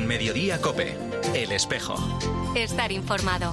En Mediodía COPE, El Espejo. Estar informado.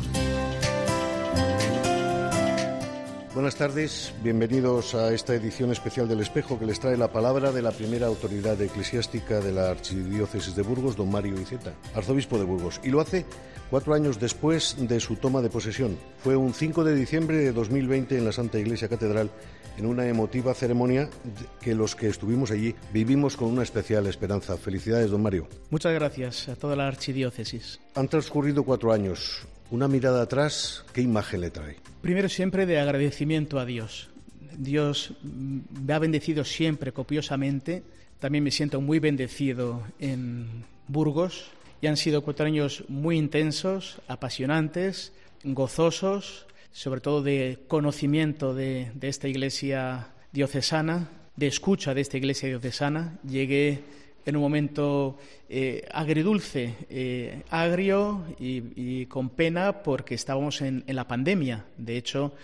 Buenas tardes, bienvenidos a esta edición especial del Espejo que les trae la palabra de la primera autoridad eclesiástica de la Archidiócesis de Burgos, don Mario Iceta, arzobispo de Burgos, y lo hace 4 años después de su toma de posesión. Fue un 5 de diciembre de 2020 en la Santa Iglesia Catedral, en una emotiva ceremonia que los que estuvimos allí vivimos con una especial esperanza. Felicidades, don Mario. Muchas gracias a toda la Archidiócesis. Han transcurrido 4 años. Una mirada atrás, ¿qué imagen le trae? Primero, siempre de agradecimiento a Dios. Dios me ha bendecido siempre copiosamente. También me siento muy bendecido en Burgos. Y han sido 4 años muy intensos, apasionantes, gozosos, sobre todo de conocimiento de esta iglesia diocesana, de escucha de esta iglesia diocesana. Llegué en un momento agridulce, agrio y con pena porque estábamos en la pandemia. De hecho,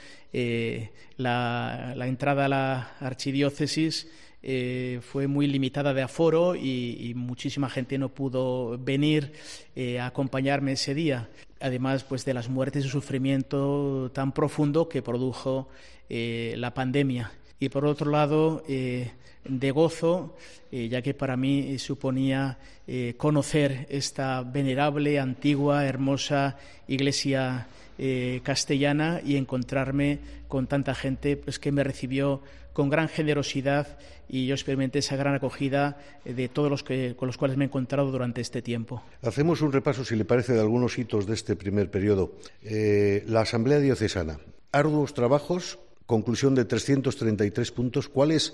la entrada a la archidiócesis fue muy limitada de aforo y muchísima gente no pudo venir a acompañarme ese día. Además, pues de las muertes y sufrimiento tan profundo que produjo la pandemia. Y por otro lado, de gozo, ya que para mí suponía conocer esta venerable, antigua, hermosa iglesia castellana y encontrarme con tanta gente pues, que me recibió con gran generosidad, y yo experimenté esa gran acogida de todos con los cuales me he encontrado durante este tiempo. Hacemos un repaso, si le parece, de algunos hitos de este primer periodo. La Asamblea Diocesana, arduos trabajos, conclusión de 333 puntos. ¿Cuál es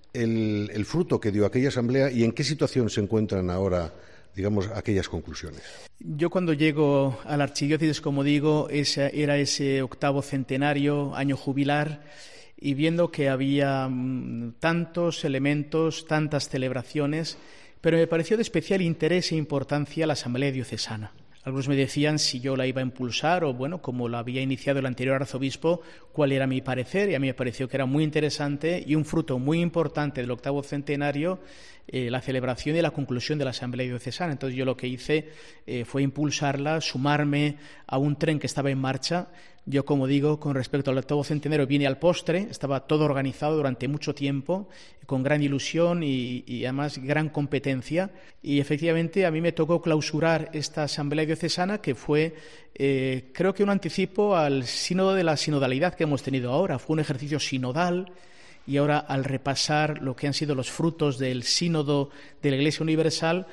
el fruto que dio aquella asamblea y en qué situación se encuentran ahora, digamos, aquellas conclusiones? Yo cuando llego a la archidiócesis, como digo, era ese 8º centenario, año jubilar, y viendo que había tantos elementos, tantas celebraciones, pero me pareció de especial interés e importancia la asamblea diocesana. Algunos me decían si yo la iba a impulsar o, bueno, como la había iniciado el anterior arzobispo, cuál era mi parecer, y a mí me pareció que era muy interesante y un fruto muy importante del 8º centenario, la celebración y la conclusión de la Asamblea Diocesana. Entonces yo lo que hice fue impulsarla, sumarme a un tren que estaba en marcha. Yo, como digo, con respecto al 8º centenario vine al postre, estaba todo organizado durante mucho tiempo, con gran ilusión y además gran competencia, y efectivamente a mí me tocó clausurar esta Asamblea Diocesana que fue, creo que un anticipo al sínodo de la sinodalidad que hemos tenido ahora. Fue un ejercicio sinodal. Y ahora, al repasar lo que han sido los frutos del sínodo de la Iglesia Universal,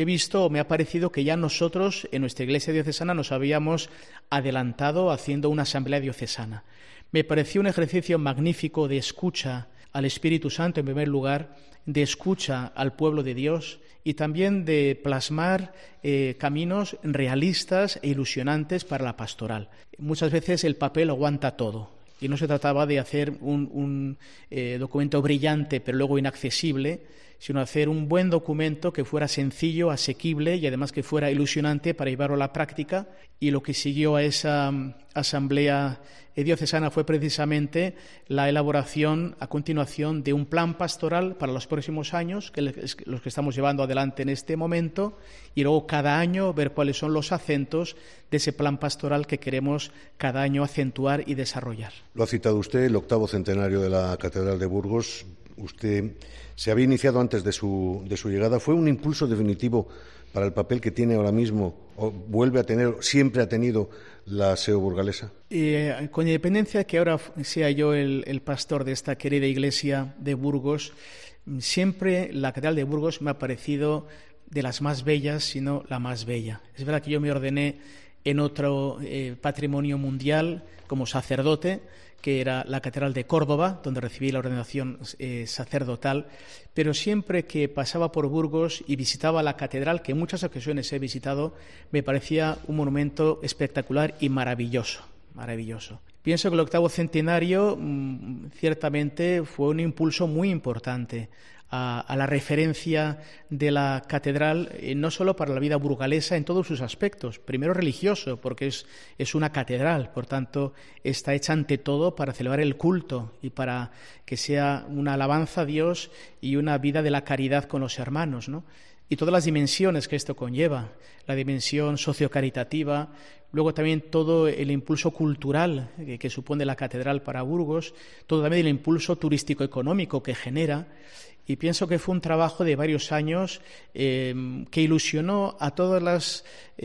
me ha parecido que ya nosotros, en nuestra Iglesia diocesana, nos habíamos adelantado haciendo una asamblea diocesana. Me pareció un ejercicio magnífico de escucha al Espíritu Santo, en primer lugar, de escucha al pueblo de Dios y también de plasmar caminos realistas e ilusionantes para la pastoral. Muchas veces el papel aguanta todo. Y no se trataba de hacer un documento brillante pero luego inaccesible, sino hacer un buen documento que fuera sencillo, asequible y además que fuera ilusionante para llevarlo a la práctica. Y lo que siguió a esa asamblea diocesana fue precisamente la elaboración a continuación de un plan pastoral para los próximos años, que es los que estamos llevando adelante en este momento, y luego cada año ver cuáles son los acentos de ese plan pastoral que queremos cada año acentuar y desarrollar. Lo ha citado usted, el 8º centenario de la Catedral de Burgos. Usted se había iniciado antes de su llegada. ¿Fue un impulso definitivo para el papel que tiene ahora mismo, o vuelve a tener, siempre ha tenido la SEO burgalesa? Con independencia de que ahora sea yo el pastor de esta querida iglesia de Burgos, siempre la Catedral de Burgos me ha parecido de las más bellas, si no la más bella. Es verdad que yo me ordené en otro patrimonio mundial como sacerdote, que era la Catedral de Córdoba, donde recibí la ordenación sacerdotal, pero siempre que pasaba por Burgos y visitaba la catedral, que en muchas ocasiones he visitado, me parecía un monumento espectacular y maravilloso. Pienso que el 8º centenario ciertamente fue un impulso muy importante a la referencia de la catedral, no solo para la vida burgalesa en todos sus aspectos. Primero religioso, porque es una catedral, por tanto está hecha ante todo para celebrar el culto y para que sea una alabanza a Dios y una vida de la caridad con los hermanos, ¿no? y todas las dimensiones que esto conlleva, la dimensión sociocaritativa, luego también todo el impulso cultural que supone la catedral para Burgos, todo también el impulso turístico-económico que genera. Y pienso que fue un trabajo de varios años que ilusionó a todos los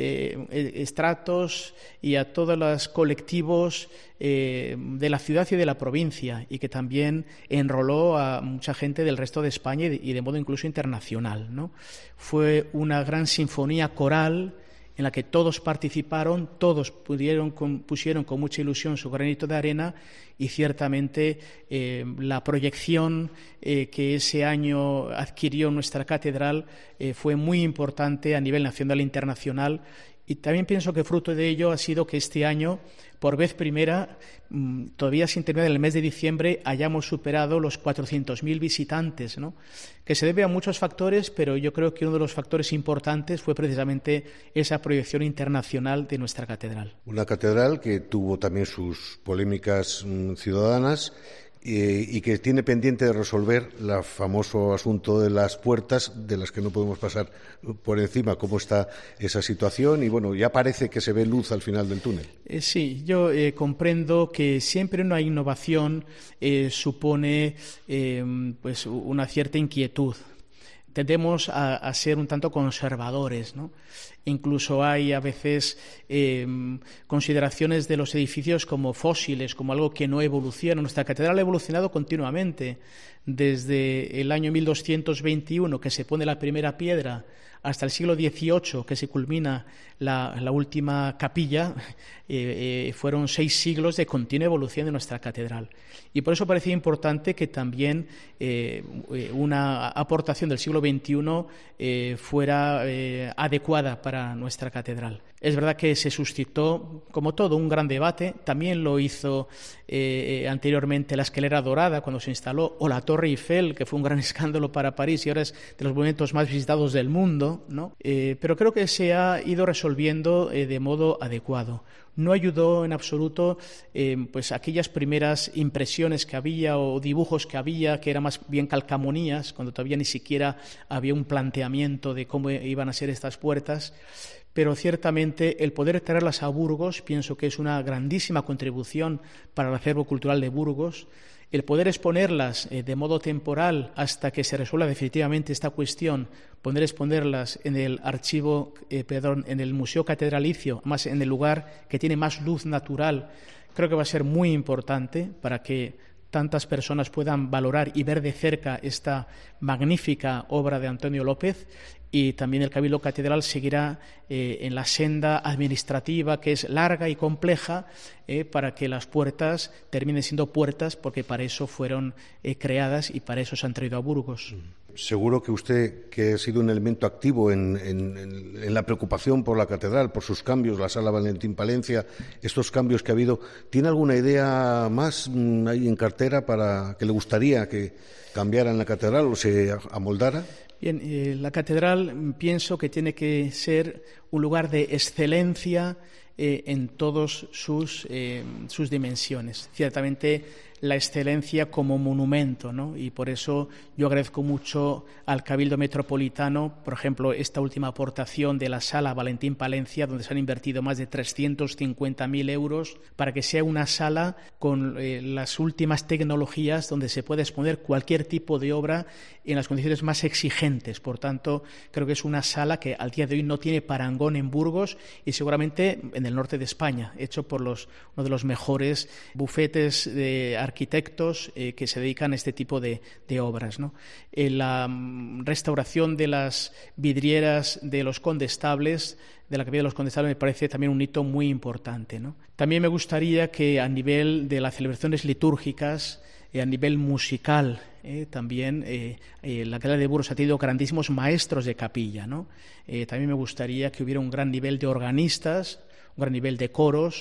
estratos y a todos los colectivos de la ciudad y de la provincia, y que también enroló a mucha gente del resto de España y de modo incluso internacional, ¿no? Fue una gran sinfonía coral en la que todos participaron, todos pusieron con mucha ilusión su granito de arena, y ciertamente la proyección que ese año adquirió nuestra catedral fue muy importante a nivel nacional e internacional. Y también pienso que fruto de ello ha sido que este año, por vez primera, todavía sin terminar el mes de diciembre, hayamos superado los 400.000 visitantes, ¿no? Que se debe a muchos factores, pero yo creo que uno de los factores importantes fue precisamente esa proyección internacional de nuestra catedral. Una catedral que tuvo también sus polémicas ciudadanas, y que tiene pendiente de resolver el famoso asunto de las puertas, de las que no podemos pasar por encima. ¿Cómo está esa situación? Y bueno, ya parece que se ve luz al final del túnel. Sí, yo comprendo que siempre una innovación supone pues una cierta inquietud. Tendemos a ser un tanto conservadores, ¿no? Incluso hay a veces consideraciones de los edificios como fósiles, como algo que no evoluciona. Nuestra catedral ha evolucionado continuamente. Desde el año 1221, que se pone la primera piedra, hasta el siglo XVIII, que se culmina la última capilla, fueron 6 siglos de continua evolución de nuestra catedral. Y por eso parecía importante que también una aportación del siglo XXI fuera adecuada para nuestra catedral. Es verdad que se suscitó, como todo, un gran debate. También lo hizo anteriormente la escalera dorada cuando se instaló, o la Torre Eiffel, que fue un gran escándalo para París y ahora es de los monumentos más visitados del mundo, ¿no? Pero creo que se ha ido resolviendo de modo adecuado. No ayudó en absoluto pues aquellas primeras impresiones que había o dibujos que había, que eran más bien calcamonías, cuando todavía ni siquiera había un planteamiento de cómo iban a ser estas puertas. Pero ciertamente el poder traerlas a Burgos pienso que es una grandísima contribución para el acervo cultural de Burgos. El poder exponerlas de modo temporal hasta que se resuelva definitivamente esta cuestión, poder exponerlas en el en el Museo Catedralicio, más en el lugar que tiene más luz natural, creo que va a ser muy importante para que tantas personas puedan valorar y ver de cerca esta magnífica obra de Antonio López. Y también el Cabildo Catedral seguirá en la senda administrativa, que es larga y compleja, para que las puertas terminen siendo puertas, porque para eso fueron creadas y para eso se han traído a Burgos. Seguro que usted, que ha sido un elemento activo en la preocupación por la catedral, por sus cambios, la Sala Valentín Palencia, estos cambios que ha habido, ¿tiene alguna idea más ahí en cartera para que le gustaría que cambiara en la catedral o se amoldara? Bien, la catedral pienso que tiene que ser un lugar de excelencia en todas sus dimensiones. Ciertamente la excelencia como monumento, ¿no? Y por eso yo agradezco mucho al Cabildo Metropolitano, por ejemplo, esta última aportación de la Sala Valentín Palencia, donde se han invertido más de 350.000 euros para que sea una sala con las últimas tecnologías, donde se puede exponer cualquier tipo de obra en las condiciones más exigentes. Por tanto, creo que es una sala que al día de hoy no tiene parangón en Burgos y seguramente en el norte de España, hecho por uno de los mejores bufetes de arquitectos que se dedican a este tipo de obras, ¿no? La restauración de las vidrieras de los condestables, de la capilla de los condestables, me parece también un hito muy importante, ¿no? También me gustaría que a nivel de las celebraciones litúrgicas, a nivel musical, también la catedral de Burgos ha tenido grandísimos maestros de capilla, ¿no? También me gustaría que hubiera un gran nivel de organistas, un gran nivel de coros,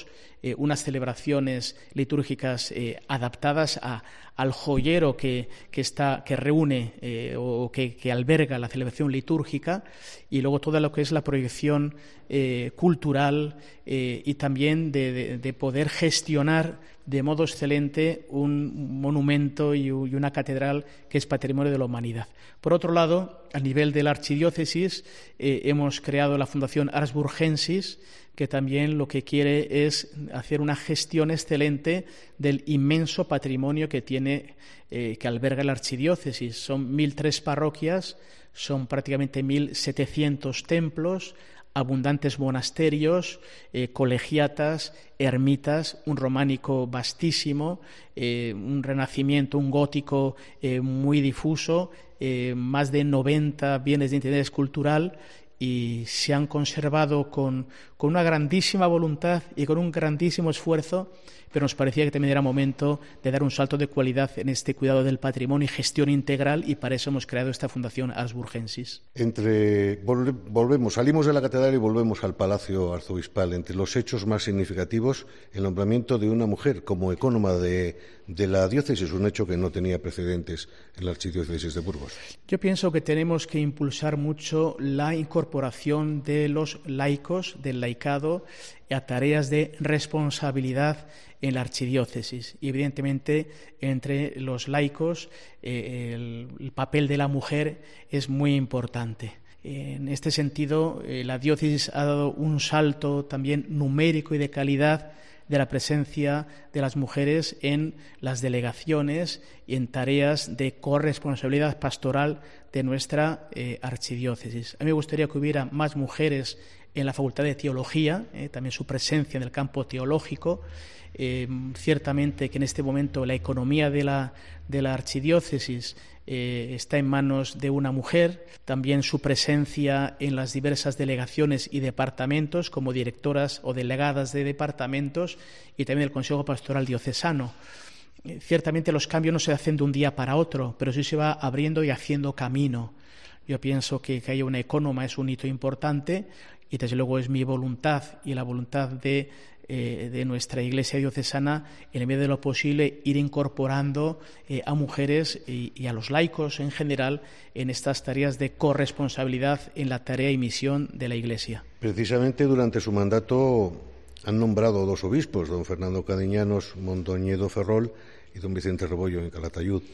unas celebraciones litúrgicas adaptadas al joyero que reúne o que alberga la celebración litúrgica, y luego toda lo que es la proyección cultural y también de poder gestionar de modo excelente un monumento y una catedral que es patrimonio de la humanidad. Por otro lado, a nivel de la archidiócesis, hemos creado la Fundación Ars Burgensis, que también lo que quiere es hacer una gestión excelente del inmenso patrimonio que alberga la archidiócesis. Son 1.003 parroquias, son prácticamente 1.700 templos, abundantes monasterios, colegiatas, ermitas, un románico vastísimo, un renacimiento, un gótico muy difuso, más de 90 bienes de interés cultural, y se han conservado con una grandísima voluntad y con un grandísimo esfuerzo, pero nos parecía que también era momento de dar un salto de cualidad en este cuidado del patrimonio y gestión integral, y para eso hemos creado esta Fundación Ars Burgensis. Salimos de la catedral y volvemos al Palacio Arzobispal. Entre los hechos más significativos, el nombramiento de una mujer como ecónoma de la diócesis, un hecho que no tenía precedentes en la archidiócesis de Burgos. Yo pienso que tenemos que impulsar mucho la incorporación de los laicos, del laicado, a tareas de responsabilidad en la archidiócesis. Y evidentemente entre los laicos el papel de la mujer es muy importante. En este sentido, la diócesis ha dado un salto también numérico y de calidad de la presencia de las mujeres en las delegaciones y en tareas de corresponsabilidad pastoral de nuestra archidiócesis. A mí me gustaría que hubiera más mujeres en la Facultad de Teología, también su presencia en el campo teológico. Ciertamente que en este momento la economía de la archidiócesis está en manos de una mujer, también su presencia en las diversas delegaciones y departamentos como directoras o delegadas de departamentos, y también el Consejo Pastoral Diocesano. Ciertamente los cambios no se hacen de un día para otro, pero sí se va abriendo y haciendo camino. Yo pienso que haya una ecónoma es un hito importante, y desde luego es mi voluntad y la voluntad de nuestra Iglesia diocesana, en el medio de lo posible, ir incorporando a mujeres y a los laicos en general en estas tareas de corresponsabilidad en la tarea y misión de la Iglesia. Precisamente durante su mandato han nombrado 2 obispos, don Fernando Cadiñanos Mondoñedo Ferrol y don Vicente Rebollo en Calatayud.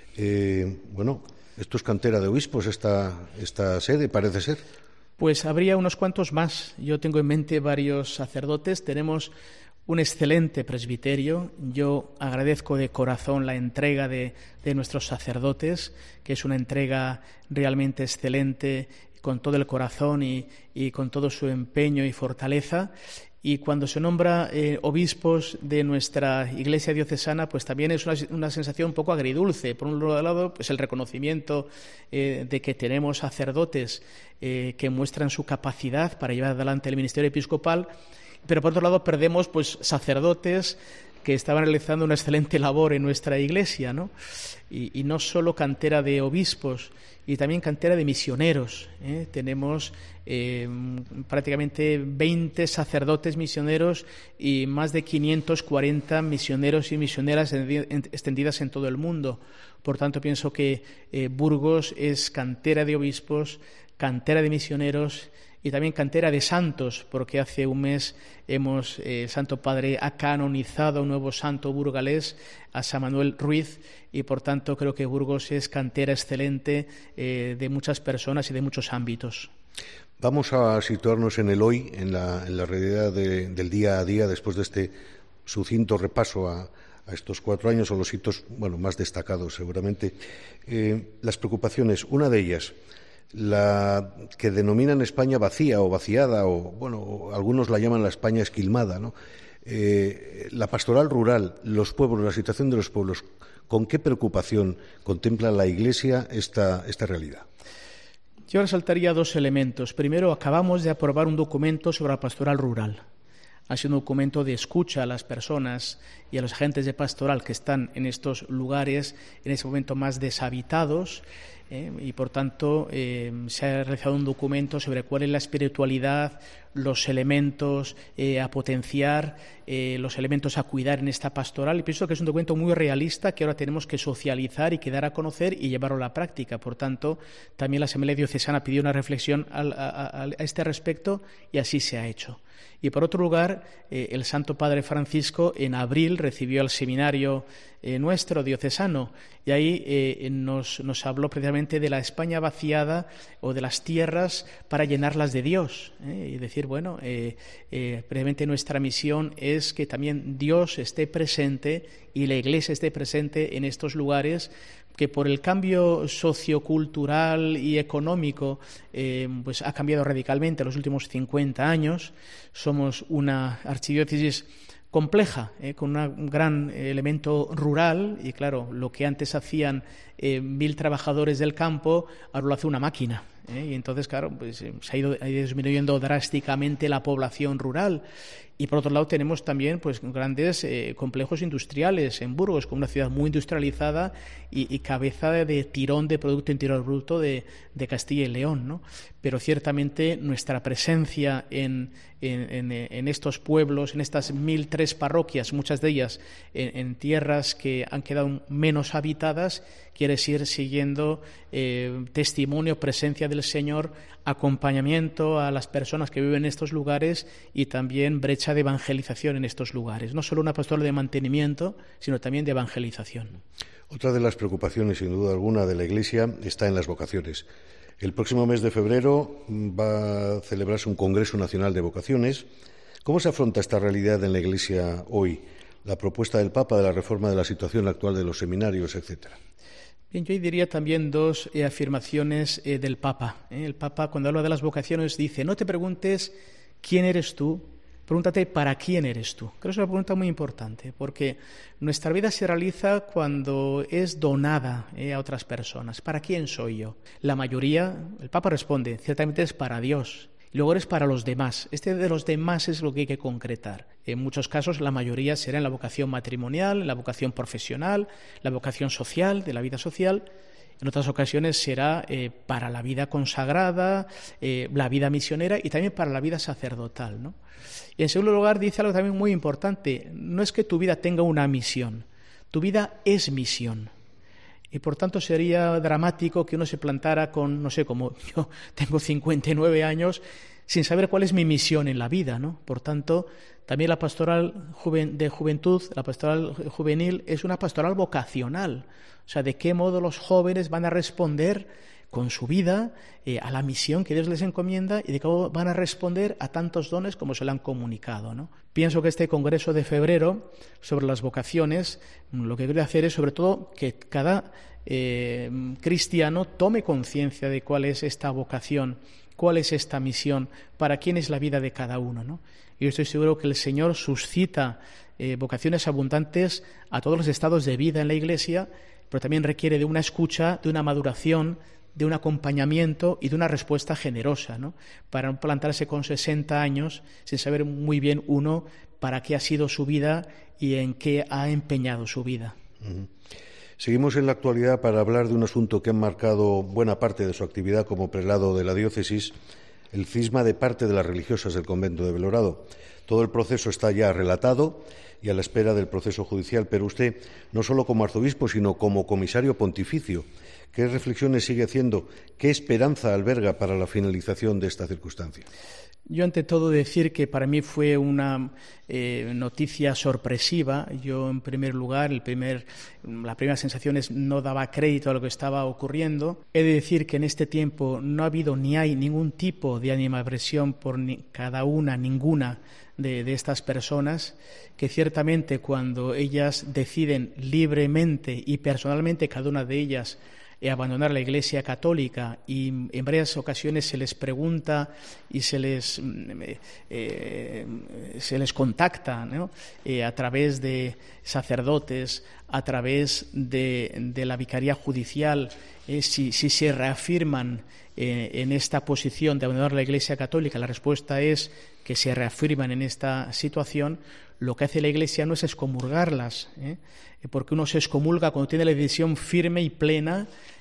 Esto es cantera de obispos, esta sede, parece ser. Pues habría unos cuantos más. Yo tengo en mente varios sacerdotes. Tenemos un excelente presbiterio. Yo agradezco de corazón la entrega de nuestros sacerdotes, que es una entrega realmente excelente, con todo el corazón y con todo su empeño y fortaleza. Y cuando se nombra obispos de nuestra Iglesia diocesana, pues también es una sensación un poco agridulce. Por un lado, pues el reconocimiento de que tenemos sacerdotes que muestran su capacidad para llevar adelante el ministerio episcopal, pero por otro lado perdemos pues sacerdotes que estaban realizando una excelente labor en nuestra Iglesia, ¿no? Y no solo cantera de obispos, y también cantera de misioneros. Tenemos prácticamente 20 sacerdotes misioneros y más de 540 misioneros y misioneras extendidas en todo el mundo. Por tanto, pienso que Burgos es cantera de obispos, cantera de misioneros y también cantera de santos, porque hace un mes el Santo Padre ha canonizado a un nuevo santo burgalés, a San Manuel Ruiz, y por tanto creo que Burgos es cantera excelente de muchas personas y de muchos ámbitos. Vamos a situarnos en el hoy, en la realidad del día a día, después de este sucinto repaso a estos 4 años, o los hitos más destacados seguramente. Las preocupaciones, una de ellas, la que denominan España vacía o vaciada, o algunos la llaman la España esquilmada, ¿no? La pastoral rural, los pueblos, la situación de los pueblos, ¿con qué preocupación contempla la Iglesia esta realidad? Yo resaltaría 2 elementos. Primero, acabamos de aprobar un documento sobre la pastoral rural. Ha sido un documento de escucha a las personas y a los agentes de pastoral que están en estos lugares, en ese momento más deshabitados, y por tanto se ha realizado un documento sobre cuál es la espiritualidad, los elementos a potenciar, los elementos a cuidar en esta pastoral, y pienso que es un documento muy realista que ahora tenemos que socializar y que dar a conocer y llevarlo a la práctica. Por tanto, también la Asamblea Diocesana pidió una reflexión a este respecto y así se ha hecho. Y por otro lugar, el Santo Padre Francisco en abril recibió al seminario nuestro diocesano y ahí nos habló precisamente de la España vaciada o de las tierras para llenarlas de Dios. Y decir, bueno, precisamente nuestra misión es que también Dios esté presente y la Iglesia esté presente en estos lugares que por el cambio sociocultural y económico pues ha cambiado radicalmente en los últimos 50 años. Somos una archidiócesis compleja, con un gran elemento rural y, claro, lo que antes hacían 1.000 trabajadores del campo, ahora lo hace una máquina. Y entonces, claro, pues se ha ido disminuyendo drásticamente la población rural. Y por otro lado tenemos también pues grandes complejos industriales en Burgos, como una ciudad muy industrializada y cabeza de tirón de Producto Interior Bruto de Castilla y León, ¿no? Pero ciertamente nuestra presencia en estos pueblos, en estas 1.003 parroquias, muchas de ellas en tierras que han quedado menos habitadas, quiere decir siguiendo testimonio, presencia del Señor, acompañamiento a las personas que viven en estos lugares y también brecha de evangelización en estos lugares. No solo una pastoral de mantenimiento, sino también de evangelización. Otra de las preocupaciones, sin duda alguna, de la Iglesia está en las vocaciones. El próximo mes de febrero va a celebrarse un Congreso Nacional de Vocaciones. ¿Cómo se afronta esta realidad en la Iglesia hoy? La propuesta del Papa de la reforma de la situación actual de los seminarios, etcétera. Bien, yo diría también dos afirmaciones del Papa. El Papa, cuando habla de las vocaciones, dice: no te preguntes quién eres tú, pregúntate para quién eres tú. Creo que es una pregunta muy importante, porque nuestra vida se realiza cuando es donada a otras personas. ¿Para quién soy yo? La mayoría, el Papa responde, ciertamente es para Dios. Y luego eres para los demás. Este de los demás es lo que hay que concretar. En muchos casos la mayoría será en la vocación matrimonial, en la vocación profesional, la vocación social, de la vida social. En otras ocasiones será para la vida consagrada, la vida misionera y también para la vida sacerdotal, ¿no? Y en segundo lugar dice algo también muy importante. No es que tu vida tenga una misión, tu vida es misión. Y por tanto sería dramático que uno se plantara con, no sé, como yo tengo 59 años, sin saber cuál es mi misión en la vida, ¿no? Por tanto, también la pastoral de juventud, la pastoral juvenil, es una pastoral vocacional. O sea, de qué modo los jóvenes van a responder con su vida a la misión que Dios les encomienda y de cómo van a responder a tantos dones como se le han comunicado, ¿no? Pienso que este congreso de febrero sobre las vocaciones, lo que quiere hacer es sobre todo que cada cristiano tome conciencia de cuál es esta vocación, cuál es esta misión, para quién es la vida de cada uno, ¿no? Y yo estoy seguro que el Señor suscita vocaciones abundantes a todos los estados de vida en la Iglesia, pero también requiere de una escucha, de una maduración, de un acompañamiento y de una respuesta generosa, ¿no? Para no plantarse con 60 años sin saber muy bien uno para qué ha sido su vida y en qué ha empeñado su vida. Uh-huh. Seguimos en la actualidad para hablar de un asunto que ha marcado buena parte de su actividad como prelado de la diócesis, el cisma de parte de las religiosas del convento de Belorado. Todo el proceso está ya relatado y a la espera del proceso judicial, pero usted, no solo como arzobispo, sino como comisario pontificio, ¿qué reflexiones sigue haciendo? ¿Qué esperanza alberga para la finalización de esta circunstancia? Yo, ante todo, decir que para mí fue una noticia sorpresiva. Yo, en primer lugar, la primera sensación es no daba crédito a lo que estaba ocurriendo. He de decir que en este tiempo no ha habido ni hay ningún tipo de animadversión por ninguna de estas personas, que ciertamente cuando ellas deciden libremente y personalmente, cada una de ellas, abandonar la Iglesia católica, y en varias ocasiones se les pregunta y se les contacta, ¿no? A través de sacerdotes, a través de la Vicaría Judicial, si se reafirman en esta posición de abandonar la Iglesia católica. La respuesta es que se reafirman en esta situación. Lo que hace la Iglesia no es excomulgarlas, porque uno se excomulga cuando tiene la decisión firme y plena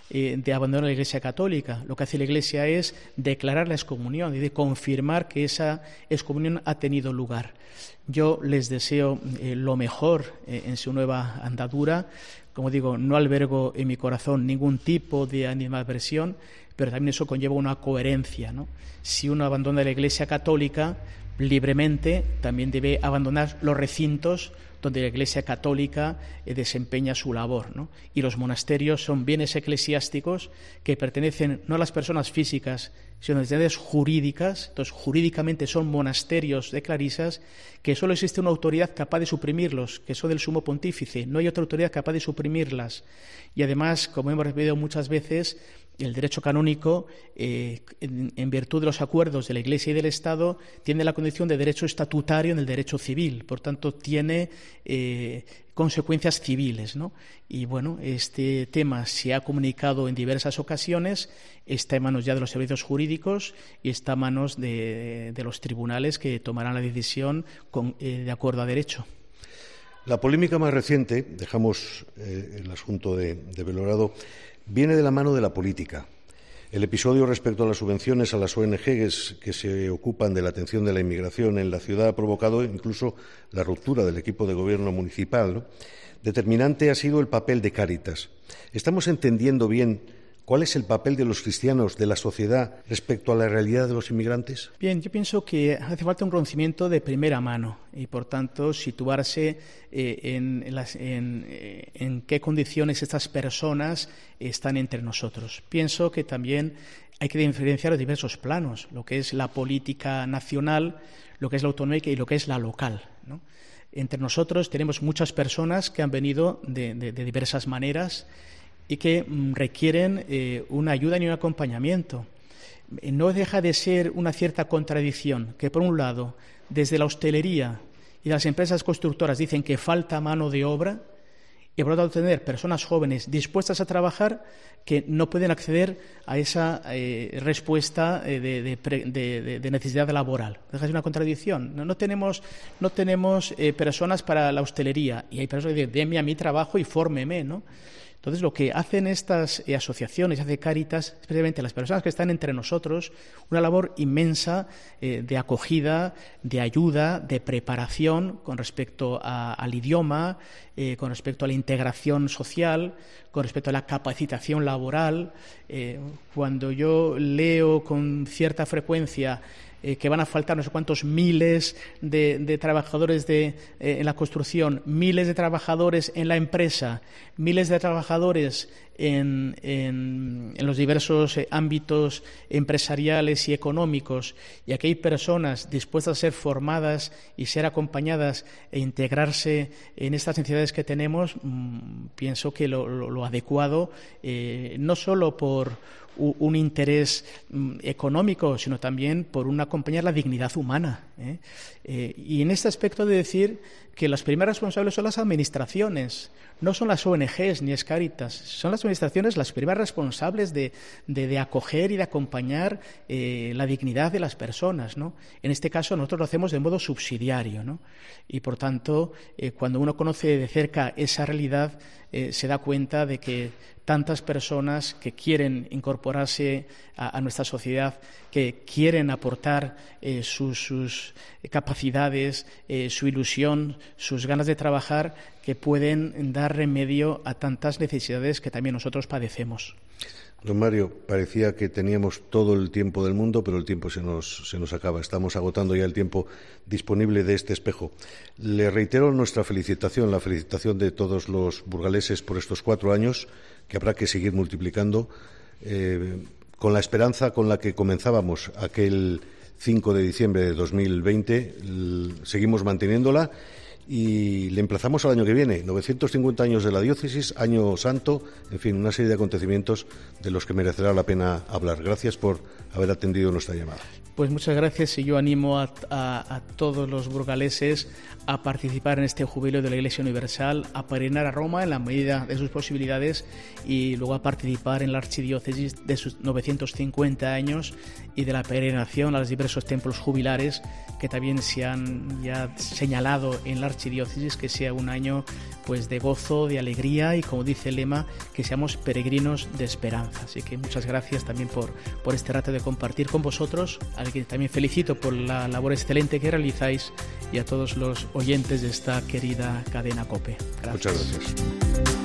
de abandonar la Iglesia católica. Lo que hace la Iglesia es declarar la excomunión y de confirmar que esa excomunión ha tenido lugar. Yo les deseo lo mejor en su nueva andadura. Como digo, no albergo en mi corazón ningún tipo de animadversión, pero también eso conlleva una coherencia, ¿no? Si uno abandona la Iglesia católica libremente, también debe abandonar los recintos donde la Iglesia católica desempeña su labor, ¿no? Y los monasterios son bienes eclesiásticos que pertenecen no a las personas físicas, sino a las entidades jurídicas. Entonces, jurídicamente son monasterios de clarisas, que solo existe una autoridad capaz de suprimirlos, que es el Sumo Pontífice. No hay otra autoridad capaz de suprimirlas. Y además, como hemos repetido muchas veces, el derecho canónico, en virtud de los acuerdos de la Iglesia y del Estado, tiene la condición de derecho estatutario en el derecho civil. Por tanto, tiene consecuencias civiles, ¿no? Y bueno, este tema se ha comunicado en diversas ocasiones, está en manos ya de los servicios jurídicos y está en manos de los tribunales que tomarán la decisión de acuerdo a derecho. La polémica más reciente, dejamos el asunto de Belorado, viene de la mano de la política. El episodio respecto a las subvenciones a las ONGs que se ocupan de la atención de la inmigración en la ciudad ha provocado incluso la ruptura del equipo de gobierno municipal, ¿no? Determinante ha sido el papel de Cáritas. ¿Estamos entendiendo bien cuál es el papel de los cristianos, de la sociedad, respecto a la realidad de los inmigrantes? Bien, yo pienso que hace falta un conocimiento de primera mano y, por tanto, situarse en qué condiciones estas personas están entre nosotros. Pienso que también hay que diferenciar los diversos planos, lo que es la política nacional, lo que es la autonómica y lo que es la local, ¿no? Entre nosotros tenemos muchas personas que han venido de diversas maneras y que requieren una ayuda y un acompañamiento. No deja de ser una cierta contradicción que, por un lado, desde la hostelería y las empresas constructoras dicen que falta mano de obra y, por otro lado, tener personas jóvenes dispuestas a trabajar que no pueden acceder a esa respuesta de necesidad laboral. Deja de ser una contradicción. No tenemos personas para la hostelería y hay personas que dicen, deme a mi trabajo y fórmeme, ¿no? Entonces, lo que hacen estas asociaciones, hace Cáritas, especialmente las personas que están entre nosotros, una labor inmensa de acogida, de ayuda, de preparación con respecto al idioma, con respecto a la integración social, con respecto a la capacitación laboral. Cuando yo leo con cierta frecuencia que van a faltar no sé cuántos miles de trabajadores en la construcción, miles de trabajadores en la empresa, miles de trabajadores en los diversos ámbitos empresariales y económicos, y aquí hay personas dispuestas a ser formadas y ser acompañadas e integrarse en estas necesidades que tenemos. Pienso que lo adecuado, no solo por un interés económico, sino también por acompañar la dignidad humana, y en este aspecto de decir que las primeras responsables son las administraciones, no son las ONGs ni es Cáritas, son las administraciones las primeras responsables de acoger y de acompañar la dignidad de las personas, ¿no? En este caso nosotros lo hacemos de modo subsidiario, ¿no? Y por tanto, cuando uno conoce de cerca esa realidad, se da cuenta de que tantas personas que quieren incorporarse a nuestra sociedad, que quieren aportar sus capacidades, su ilusión, sus ganas de trabajar, que pueden dar remedio a tantas necesidades que también nosotros padecemos. Don Mario, parecía que teníamos todo el tiempo del mundo, pero el tiempo se nos acaba. Estamos agotando ya el tiempo disponible de este espejo. Le reitero nuestra felicitación, la felicitación de todos los burgaleses por estos 4 años, que habrá que seguir multiplicando, con la esperanza con la que comenzábamos aquel 5 de diciembre de 2020, seguimos manteniéndola. Y le emplazamos al año que viene, 950 años de la diócesis, año santo, en fin, una serie de acontecimientos de los que merecerá la pena hablar. Gracias por haber atendido nuestra llamada. Pues muchas gracias y yo animo a todos los burgaleses a participar en este jubileo de la Iglesia Universal, a peregrinar a Roma en la medida de sus posibilidades y luego a participar en la archidiócesis de sus 950 años y de la peregrinación a los diversos templos jubilares que también se han ya señalado en la archidiócesis, que sea un año pues de gozo, de alegría y, como dice el lema, que seamos peregrinos de esperanza. Así que muchas gracias también por este rato de compartir con vosotros, al que también felicito por la labor excelente que realizáis, y a todos los oyentes de esta querida cadena COPE. Gracias. Muchas gracias.